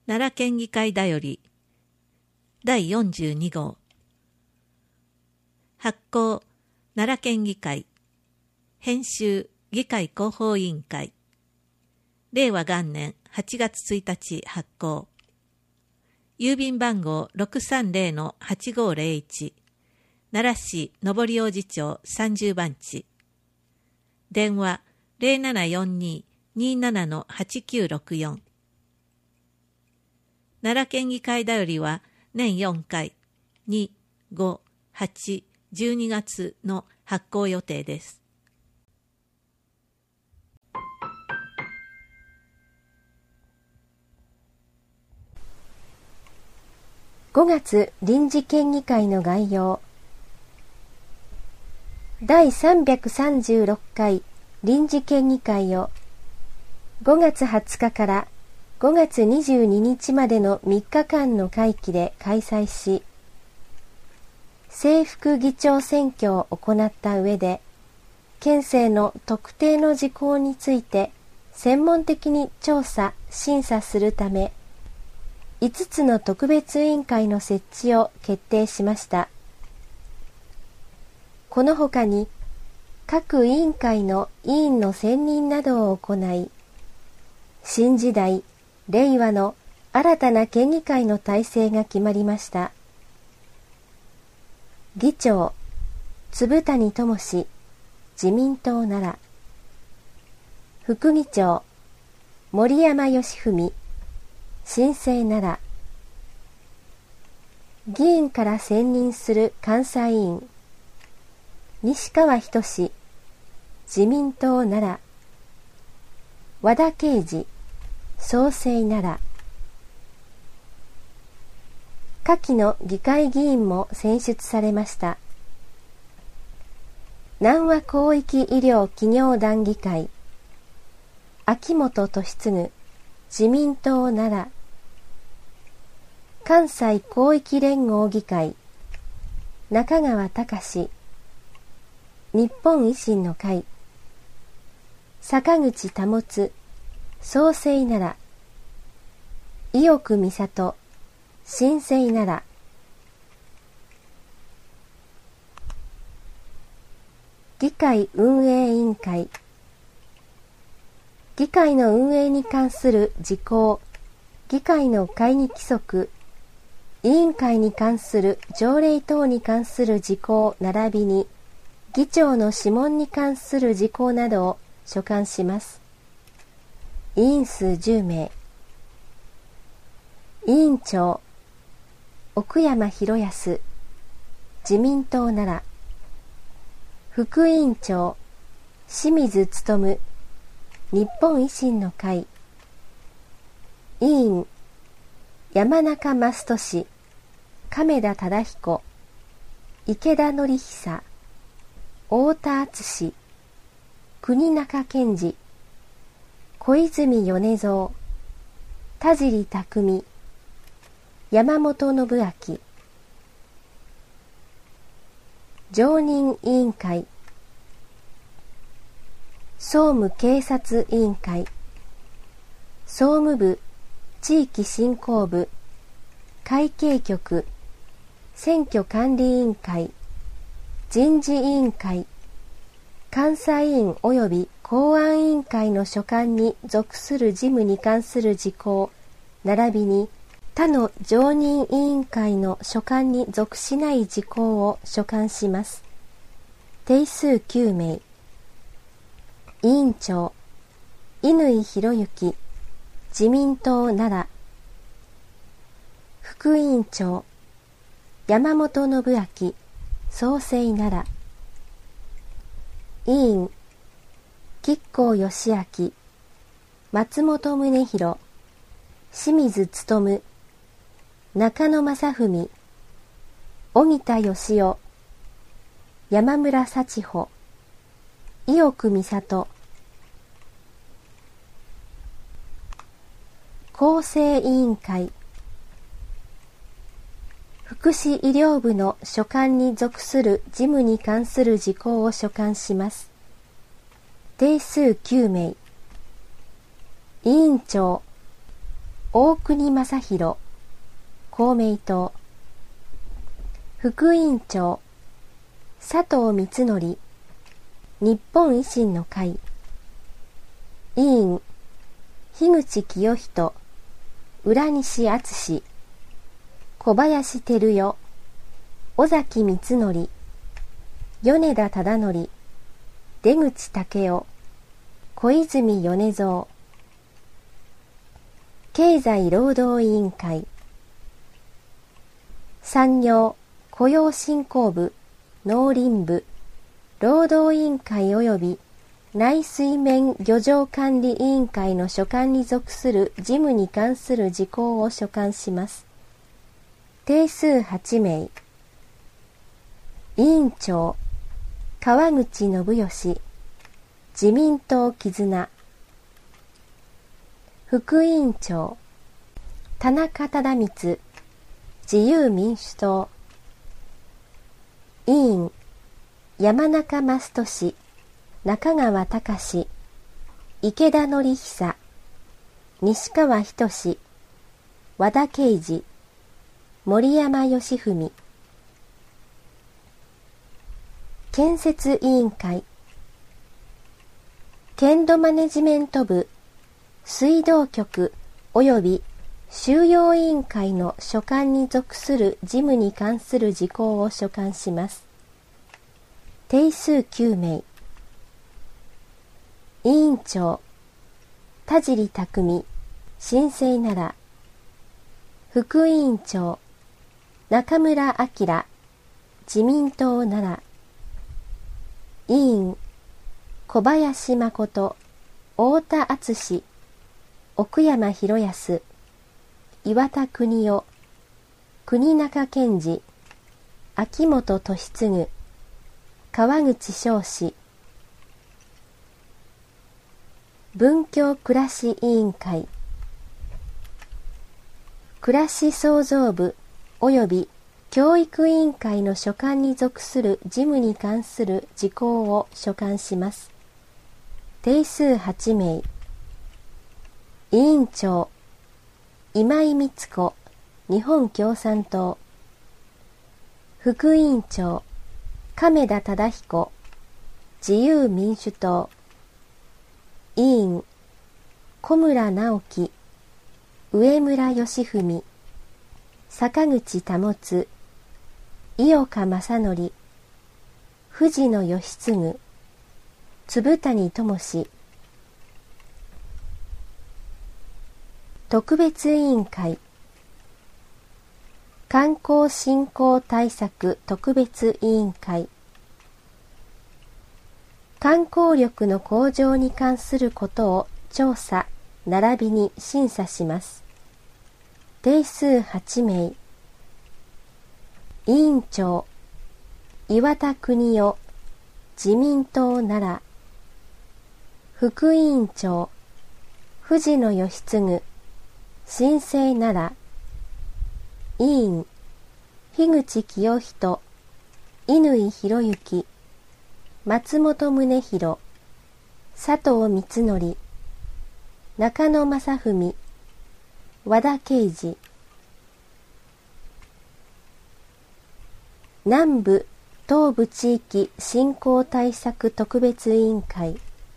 奈良県議会だより第42号発行奈良県議会編集議会広報委員会令和元年8月1日発行郵便番号 630-8501 奈良市上大路町30番地電話 0742-27-8964 奈良県議会だよりは年4回2、5、8、12月の発行予定です。 5月臨時県議会の概要。第336回臨時県議会を5月20日から5月22日までの3日間の会期で開催し、正副議長選挙を行った上で、県政の特定の事項について専門的に調査・審査するため、5つの特別委員会の設置を決定しました。このほかに、各委員会の委員の選任などを行い、新時代、令和の新たな県議会の体制が決まりました。議長、粒谷智自民党奈良。副議長、森山義文新生奈良。議員から選任する監査委員、西川仁自民党奈良。和田啓二創生奈良。下記の議会議員も選出されました。南和広域医療企業団議会、秋元利次自民党奈良。関西広域連合議会、中川隆日本維新の会。坂口保創生奈良。伊奥美里新生奈良。議会運営委員会。議会の運営に関する事項、議会の会議規則、委員会に関する条例等に関する事項並びに、議長の諮問に関する事項などを所管します。委員数10名。委員長、奥山博康、自民党奈良。副委員長、清水勉、日本維新の会。委員、山中益俊、亀田忠彦、池田典久、太田敦、国中健二、小泉米蔵、田尻匠、山本信明。常任委員会、総務警察委員会、総務部地域振興部、会計局、選挙管理委員会、人事委員会、監査委員及び公安委員会の所管に属する事務に関する事項、並びに他の常任委員会の所管に属しない事項を所管します。定数9名。委員長、乾博之、自民党奈良。副委員長、山本信明、創生奈良。委員、吉光義明、松本宗弘、清水勉、中野正文、荻田義雄、山村幸穂、伊奥美里。厚生委員会。福祉医療部の所管に属する事務に関する事項を所管します。定数9名。委員長、 大国正弘、公明党。副委員長、佐藤光則、日本維新の会。委員、樋口清人、浦西敦、小林照代、尾崎光則、米田忠則、出口武雄、小泉米蔵。経済労働委員会。産業・雇用振興部、農林部、労働委員会及び内水面漁場管理委員会の所管に属する事務に関する事項を所管します。定数8名。委員長、川口信義、自民党絆。副委員長、田中忠光、自由民主党。委員、山中正俊、中川隆、池田典久、西川仁、和田啓二、森山義文。建設委員会。県土マネジメント部、水道局及び収容委員会の所管に属する事務に関する事項を所管します。定数9名。委員長、田尻匠、新生奈良。副委員長、中村明、自民党奈良。委員、小林誠、太田敦、奥山博康、岩田邦夫、国中健二、秋元利次、川口翔士。文教暮らし委員会。暮らし創造部及び教育委員会の所管に属する事務に関する事項を所管します。定数8名。委員長、今井光子、日本共産党。副委員長、亀田忠彦、自由民主党。委員、小村直樹、上村義文、坂口保、井岡正則、藤野義次、粒谷智史。特別委員会。観光振興対策特別委員会。観光力の向上に関することを調査並びに審査します。定数8名。委員長、岩田邦夫、自民党奈良。副委員長、藤野義次、新生奈良。委員、樋口清人、乾博之、松本宗弘、佐藤光則、中野正文、和田啓二。南部・東部地域振興対策特別委員会。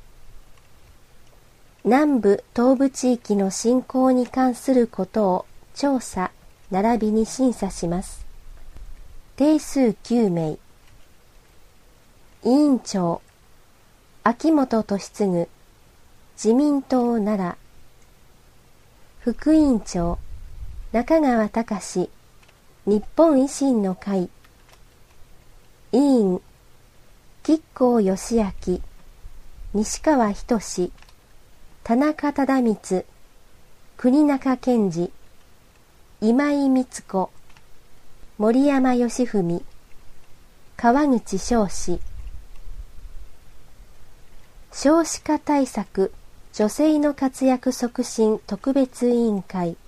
南部・東部地域の振興に関することを調査並びに審査します。定数9名。委員長、秋元利次、自民党奈良。副委員長、中川隆、日本維新の会。委員、吉光義明、西川仁、田中忠光、国中健二、今井光子、森山義文、川口翔士。少子化対策女性の活躍促進特別委員会。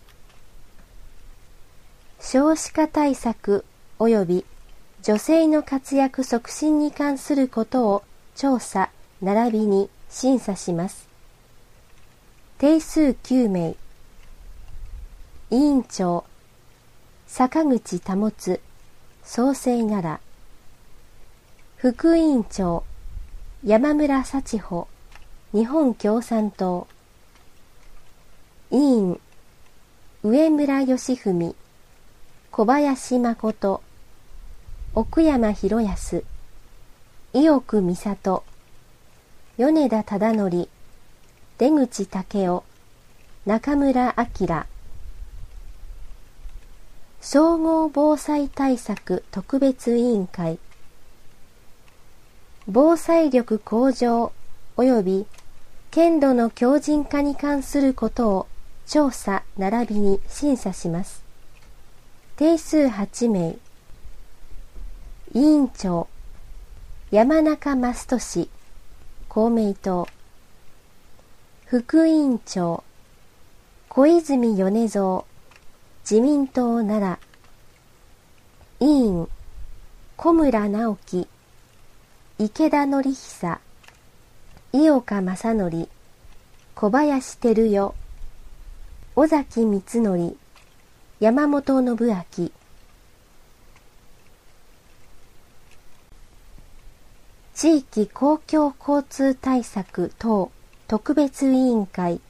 少子化対策及び女性の活躍促進に関することを調査並びに審査します。定数9名。 委員長坂口保創成奈良。副委員長山村幸穂日本共産党。委員上村義文小林誠奥山博康伊奥美里米田忠則出口武雄中村明。総合防災対策特別委員会。防災力向上及び県土の強靭化に関することを調査並びに審査します。定数8名。委員長山中益俊公明党。副委員長小泉米蔵自民党奈良。委員小村直樹池田典久井岡正則小林照代尾崎光則山本信明。地域公共交通対策等特別委員会。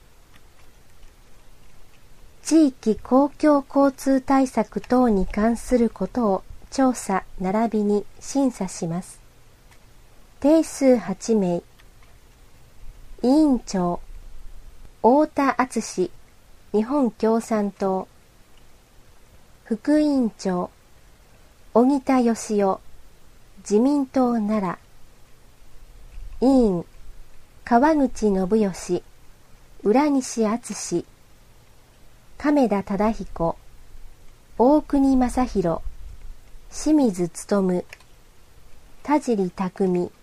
地域公共交通対策等に関することを調査並びに審査します。定数8名。委員長太田敦日本共産党。副委員長荻田義雄自民党奈良。委員川口信義浦西敦亀田忠彦大国正弘清水勉田尻匠